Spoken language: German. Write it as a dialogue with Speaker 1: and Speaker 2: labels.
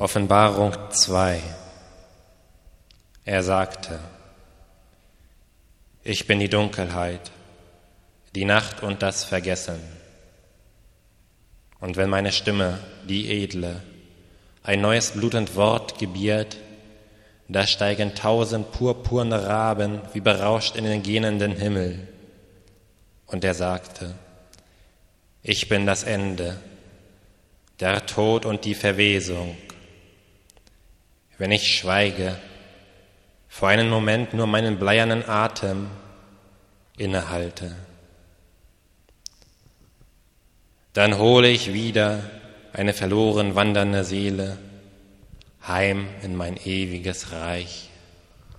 Speaker 1: Offenbarung 2. Er sagte: Ich bin die Dunkelheit, die Nacht und das Vergessen. Und wenn meine Stimme, die edle, ein neues blutend Wort gebiert, da steigen 1000 purpurne Raben wie berauscht in den gähnenden Himmel. Und er sagte: Ich bin das Ende, der Tod und die Verwesung. Wenn ich schweige, für einen Moment nur meinen bleiernen Atem innehalte, dann hole ich wieder eine verloren wandernde Seele heim in mein ewiges Reich.